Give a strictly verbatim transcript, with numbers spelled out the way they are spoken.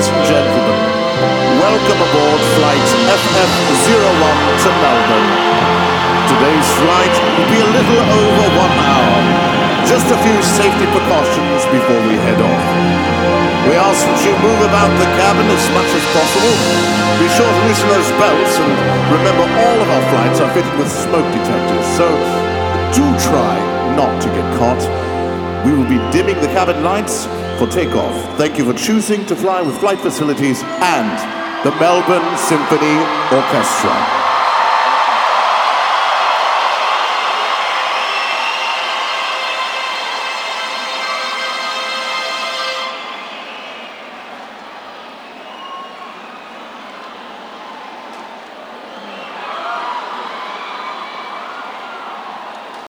Ladies and gentlemen, welcome aboard flight F F zero one to Melbourne. Today's flight will be a little over one hour. Just a few safety precautions before we head off. We ask that you move about the cabin as much as possible. Be sure to loosen those belts, and remember all of our flights are fitted with smoke detectors, so do try not to get caught. We will be dimming the cabin lights for takeoff. Thank you for choosing to fly with Flight Facilities and the Melbourne Symphony Orchestra.